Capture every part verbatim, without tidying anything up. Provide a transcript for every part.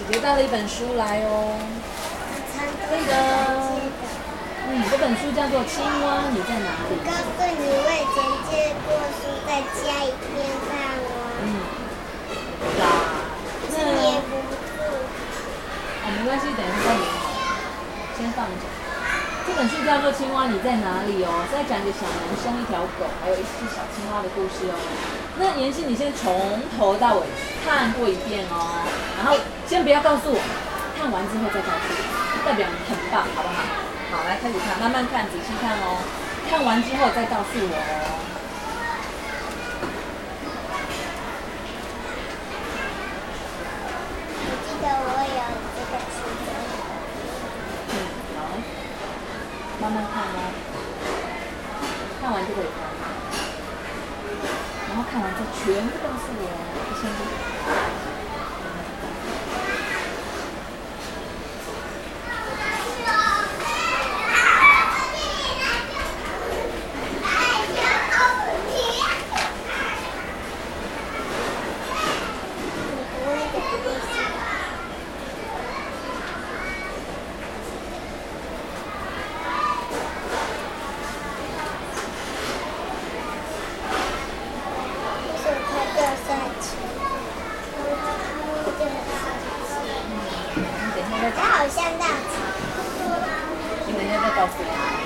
姐姐带了一本书来哦。这个，嗯，这本书叫做《青蛙你在哪里》。 告诉你，我以前借过书，在家里面看哦。 嗯。啦。 捏不住。 哦，没关系，等一下再粘好了。先放着。这本书叫做《青蛙你在哪里》哦，是在讲一个小男生、一条狗，还有一只小青蛙的故事哦。那妍希，你先从头到尾看过一遍哦，然后先不要告诉我，看完之后再告诉我，代表你很棒，好不好？好，来开始看，慢慢看，仔细看哦。看完之后再告诉我哦。 我记得我有这个书的。 嗯，好，慢慢看哦。看完就可以看，然后看完之后全部告诉我，先不。 它好像大鸡。 你等一下再告诉我。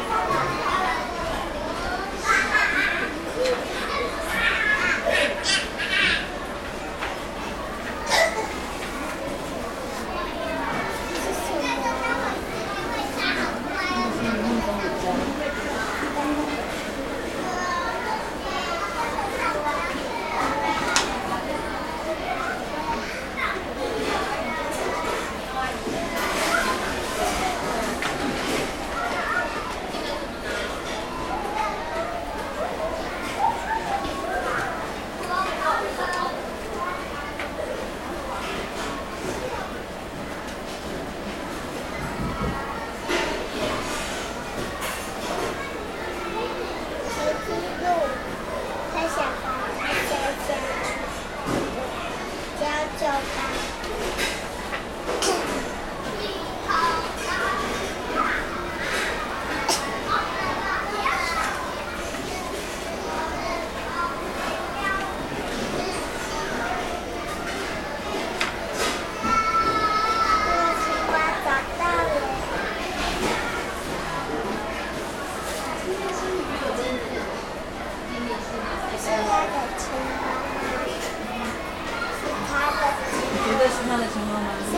是他的青蛙吗？ 是。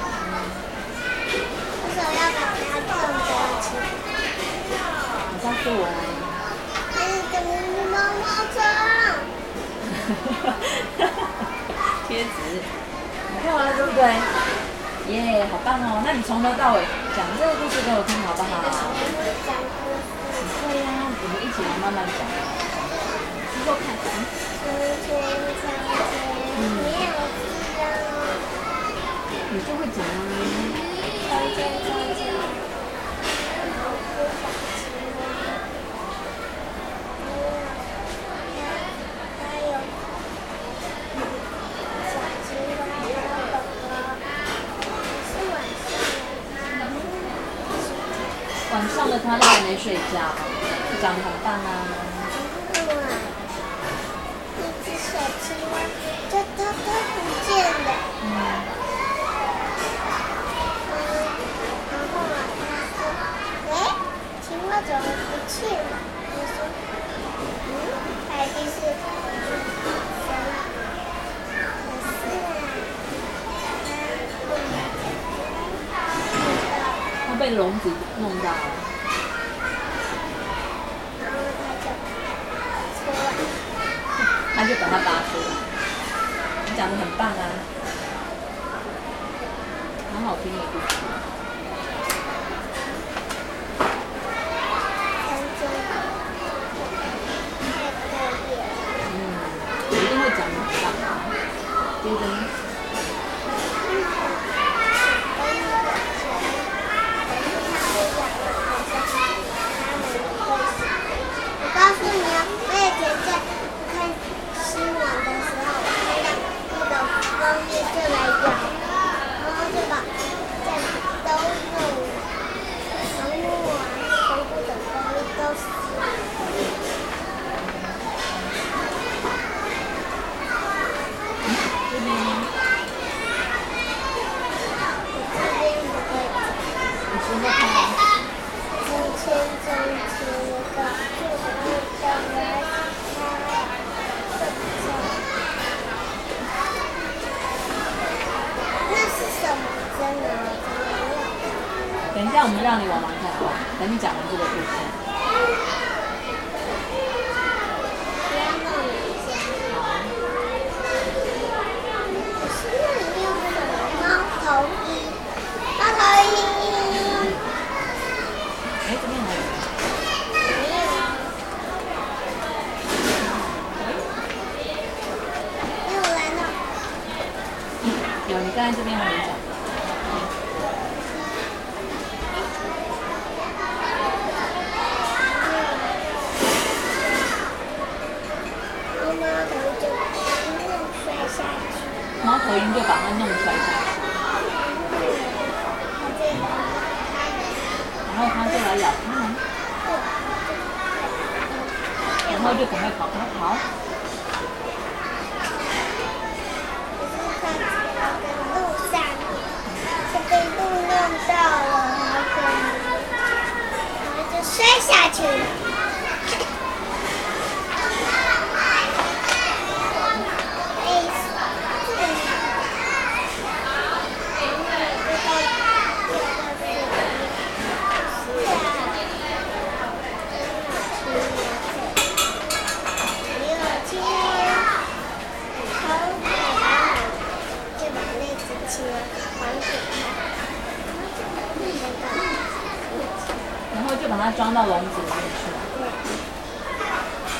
为什么要把它种在一起？ 你告诉我。 它是怎么是毛毛虫？ 贴纸。你看完了对不对？耶、yeah, 好棒哦！那你从头到尾讲这个故事给我听好不好？ 我会讲故事。 对呀、啊，我们一起来慢慢讲。之后看看。 从前从前没有地方。 你就会讲啊。 从前从前有只小青蛙，还有小青蛙的哥哥，是晚上晚上了，他都还没睡觉，讲得很棒啊。 一只小青蛙，就它它不见了。嗯。我怎么不去了？我说，嗯，它一定是神，可是啊， 它被笼子弄到了。 然后它就出来， 他就把它拔出来。你讲得很棒啊，很好听的故事。接着呢？ 我告诉你哦，我以前在看新闻的时候，看到那个蜂蜜就来咬，然后就等一下我们让你玩玩看好不好？等你讲完这个故事。 不要弄我一下。 好。 可是那里面有什么猫头鹰？猫头鹰。 哎，这边还有。 没有啊。没有来呢。 有，你刚才这边还没讲。猫头鹰就把它弄摔下去，然后它就来咬它们，然后就赶快跑跑跑。 路上就被路弄到了，好可怜，然后就摔下去了。 然后就把它装到笼子里面。